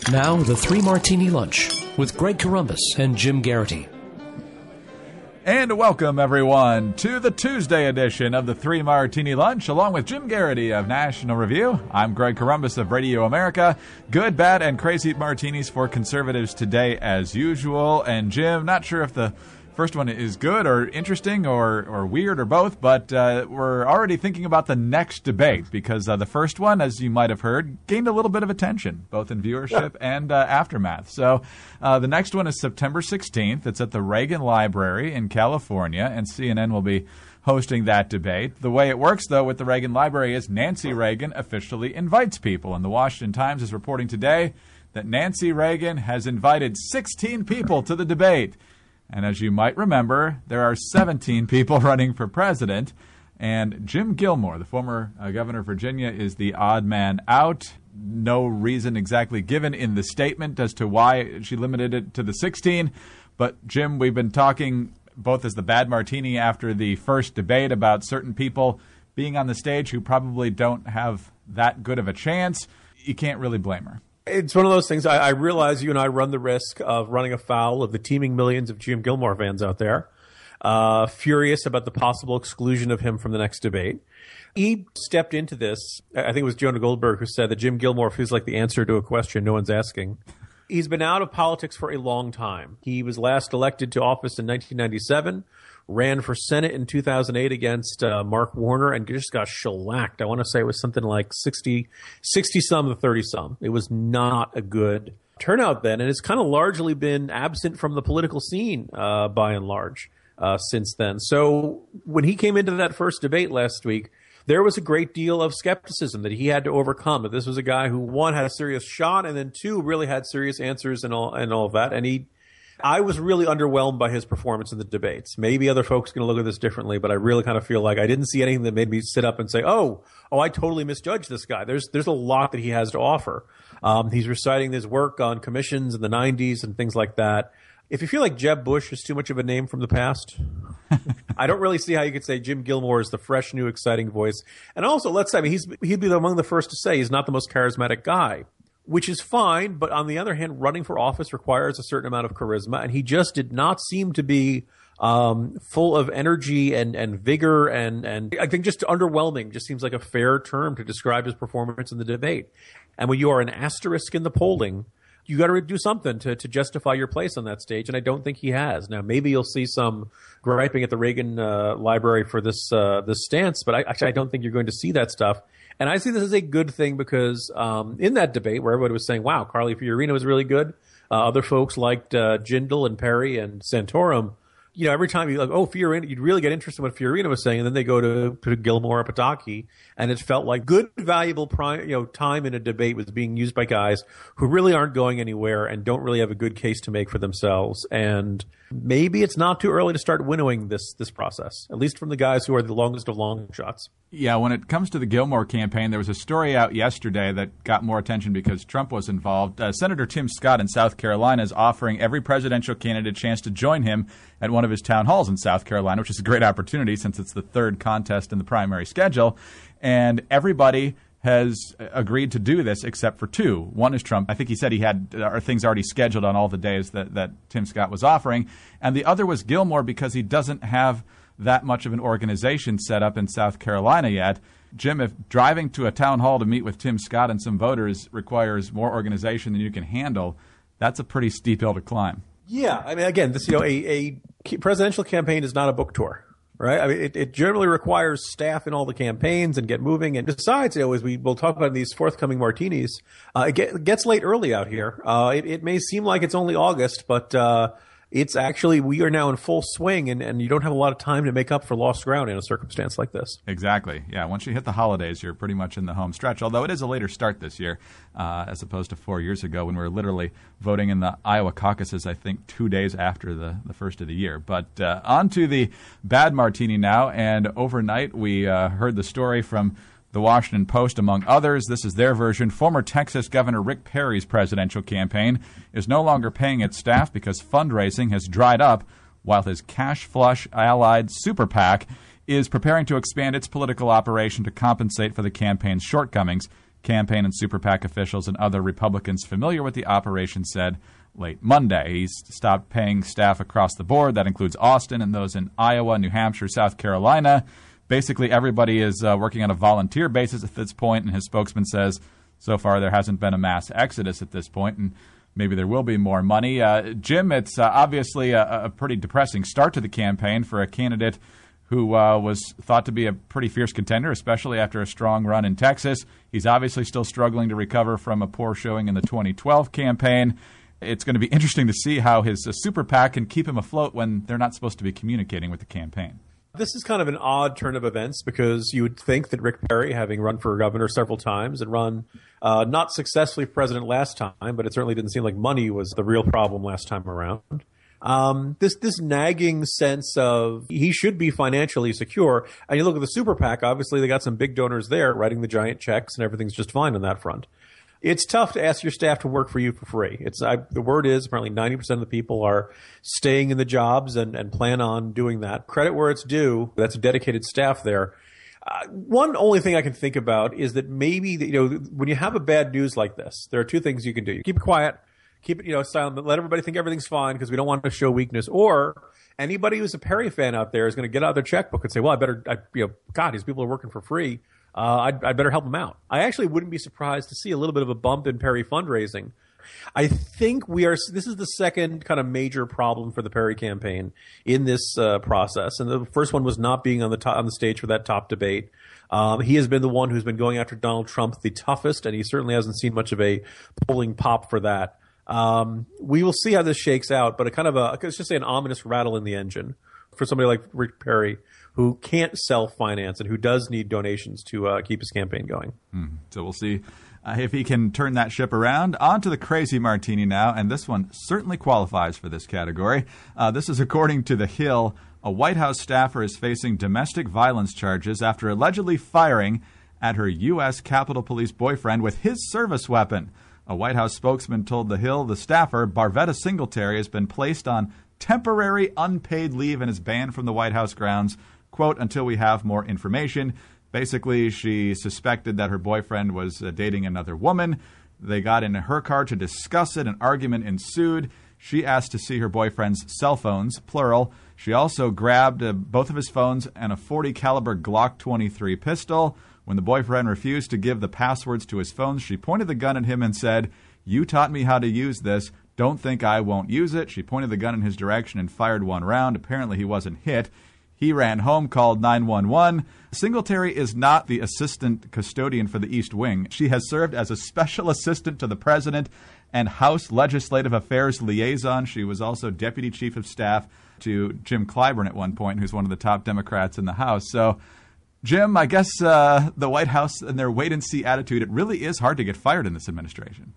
Now, the Three Martini Lunch with Greg Corombos and Jim Garrity. And welcome, everyone, to the Tuesday edition of the Three Martini Lunch, along with Jim Garrity of National Review. I'm Greg Corombos of Radio America. Good, bad, and crazy martinis for conservatives today, as usual. And Jim, not sure if the first one is good or interesting or weird or both, but we're already thinking about the next debate because the first one, as you might have heard, gained a little bit of attention, both in viewership and aftermath. So the next one is September 16th. It's at the Reagan Library in California, and CNN will be hosting that debate. The way it works, though, with the Reagan Library is Nancy Reagan officially invites people, and the Washington Times is reporting today that Nancy Reagan has invited 16 people to the debate. And as you might remember, there are 17 people running for president. And Jim Gilmore, the former governor of Virginia, is the odd man out. No reason exactly given in the statement as to why she limited it to the 16. But, Jim, we've been talking both as the bad martini after the first debate about certain people being on the stage who probably don't have that good of a chance. You can't really blame her. It's one of those things. I realize you and I run the risk of running afoul of the teeming millions of Jim Gilmore fans out there, furious about the possible exclusion of him from the next debate. He stepped into this. I think it was Jonah Goldberg who said that Jim Gilmore feels like the answer to a question no one's asking. He's been out of politics for a long time. He was last elected to office in 1997, ran for Senate in 2008 against Mark Warner, and just got shellacked. I want to say it was something like 60-some to 30-some. It was not a good turnout then, and it's kind of largely been absent from the political scene by and large since then. So when he came into that first debate last week, there was a great deal of skepticism that he had to overcome. That this was a guy who, one, had a serious shot, and then two, really had serious answers and all of that. And I was really underwhelmed by his performance in the debates. Maybe other folks are going to look at this differently, but I really kind of feel like I didn't see anything that made me sit up and say, oh, I totally misjudged this guy. There's a lot that he has to offer. He's reciting his work on commissions in the 90s and things like that. If you feel like Jeb Bush is too much of a name from the past, I don't really see how you could say Jim Gilmore is the fresh, new, exciting voice. And also, let's say, he'd be among the first to say he's not the most charismatic guy, which is fine. But on the other hand, running for office requires a certain amount of charisma, and he just did not seem to be full of energy and vigor. And I think just underwhelming just seems like a fair term to describe his performance in the debate. And when you are an asterisk in the polling, you got to do something to justify your place on that stage, and I don't think he has. Now, maybe you'll see some griping at the Reagan Library for this stance, but I don't think you're going to see that stuff. And I see this as a good thing because in that debate where everybody was saying, wow, Carly Fiorina was really good, other folks liked Jindal and Perry and Santorum. You know, every time you Fiorina, you'd really get interested in what Fiorina was saying, and then they go to Gilmore or Pataki, and it felt like good, valuable time in a debate was being used by guys who really aren't going anywhere and don't really have a good case to make for themselves. And maybe it's not too early to start winnowing this process, at least from the guys who are the longest of long shots. Yeah, when it comes to the Gilmore campaign, there was a story out yesterday that got more attention because Trump was involved. Senator Tim Scott in South Carolina is offering every presidential candidate a chance to join him at one of his town halls in South Carolina, which is a great opportunity since it's the third contest in the primary schedule. And everybody has agreed to do this except for two. One is Trump. I think he said he had things already scheduled on all the days that Tim Scott was offering. And the other was Gilmore because he doesn't have that much of an organization set up in South Carolina yet. Jim, if driving to a town hall to meet with Tim Scott and some voters requires more organization than you can handle, that's a pretty steep hill to climb. Yeah, I mean, again, this a presidential campaign is not a book tour, right? I mean, it generally requires staff in all the campaigns and get moving. And besides, as we'll talk about in these forthcoming martinis, it gets late early out here. It may seem like it's only August, but it's actually, we are now in full swing, and you don't have a lot of time to make up for lost ground in a circumstance like this. Exactly. Yeah, once you hit the holidays, you're pretty much in the home stretch, although it is a later start this year as opposed to 4 years ago when we were literally voting in the Iowa caucuses, I think, 2 days after the first of the year. But on to the bad martini now, and overnight we heard the story from The Washington Post, among others. This is their version. Former Texas Governor Rick Perry's presidential campaign is no longer paying its staff because fundraising has dried up, while his cash-flush allied Super PAC is preparing to expand its political operation to compensate for the campaign's shortcomings. campaign and super PAC officials and other Republicans familiar with the operation said late Monday. He's stopped paying staff across the board. That includes Austin and those in Iowa, New Hampshire, South Carolina. Basically, everybody is working on a volunteer basis at this point, and his spokesman says so far there hasn't been a mass exodus at this point, and maybe there will be more money. Jim, it's obviously a pretty depressing start to the campaign for a candidate who was thought to be a pretty fierce contender, especially after a strong run in Texas. He's obviously still struggling to recover from a poor showing in the 2012 campaign. It's going to be interesting to see how his super PAC can keep him afloat when they're not supposed to be communicating with the campaign. This is kind of an odd turn of events because you would think that Rick Perry, having run for governor several times and run not successfully for president last time, but it certainly didn't seem like money was the real problem last time around. This nagging sense of he should be financially secure. And you look at the super PAC, obviously they got some big donors there writing the giant checks and everything's just fine on that front. It's tough to ask your staff to work for you for free. The word is apparently 90% of the people are staying in the jobs and plan on doing that. Credit where it's due. That's a dedicated staff there. One only thing I can think about is that maybe, when you have a bad news like this, there are two things you can do. You keep it quiet, keep it, silent, let everybody think everything's fine because we don't want to show weakness. Or anybody who's a Perry fan out there is going to get out their checkbook and say, well, God, these people are working for free. I'd better help them out. I actually wouldn't be surprised to see a little bit of a bump in Perry fundraising. I think this is the second kind of major problem for the Perry campaign in this process. And the first one was not being on the stage for that top debate. He has been the one who's been going after Donald Trump the toughest, and he certainly hasn't seen much of a polling pop for that. We will see how this shakes out, but let's just say an ominous rattle in the engine for somebody like Rick Perry, who can't self-finance and who does need donations to keep his campaign going. So we'll see if he can turn that ship around. On to the crazy martini now, and this one certainly qualifies for this category. This is according to The Hill. A White House staffer is facing domestic violence charges after allegedly firing at her U.S. Capitol Police boyfriend with his service weapon. A White House spokesman told The Hill the staffer, Barvetta Singletary, has been placed on temporary unpaid leave and is banned from the White House grounds, quote, until we have more information. Basically, she suspected that her boyfriend was dating another woman. They got in her car to discuss it. An argument ensued. She asked to see her boyfriend's cell phones, plural. She also grabbed both of his phones and a .40 caliber Glock 23 pistol. When the boyfriend refused to give the passwords to his phones, she pointed the gun at him and said, "You taught me how to use this. Don't think I won't use it." She pointed the gun in his direction and fired one round. Apparently, he wasn't hit. He ran home, called 911. Singletary is not the assistant custodian for the East Wing. She has served as a special assistant to the president and House Legislative Affairs liaison. She was also deputy chief of staff to Jim Clyburn at one point, who's one of the top Democrats in the House. So, Jim, I guess the White House and their wait-and-see attitude, it really is hard to get fired in this administration.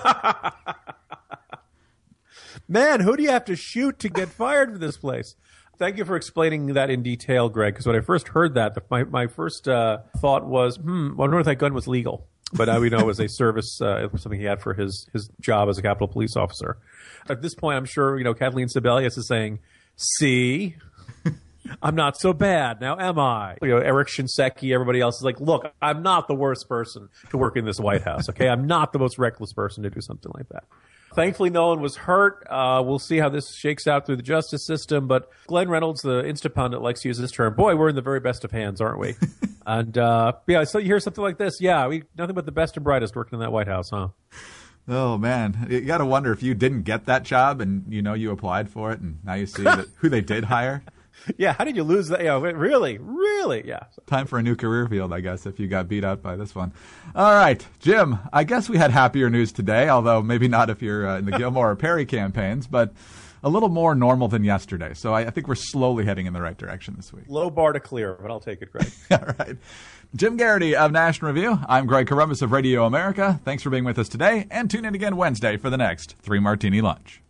Man, who do you have to shoot to get fired from this place? Thank you for explaining that in detail, Greg, because when I first heard that, my first thought was, I wonder if that gun was legal. But now we know it was a service, it was something he had for his job as a Capitol Police officer. At this point, I'm sure, Kathleen Sebelius is saying, see, I'm not so bad. Now am I? Eric Shinseki, everybody else is like, look, I'm not the worst person to work in this White House, okay? I'm not the most reckless person to do something like that. Thankfully, no one was hurt. We'll see how this shakes out through the justice system. But Glenn Reynolds, the Instapundit, likes to use this term. Boy, we're in the very best of hands, aren't we? And, so you hear something like this. Yeah, nothing but the best and brightest working in that White House, huh? Oh, man. You got to wonder if you didn't get that job and, you applied for it and now you see who they did hire. Yeah, how did you lose that? Yeah, really? Yeah. Time for a new career field, I guess, if you got beat out by this one. All right, Jim, I guess we had happier news today, although maybe not if you're in the Gilmore or Perry campaigns, but a little more normal than yesterday. So I think we're slowly heading in the right direction this week. Low bar to clear, but I'll take it, Greg. All right. Jim Garrity of National Review. I'm Greg Corombos of Radio America. Thanks for being with us today, and tune in again Wednesday for the next 3 Martini Lunch.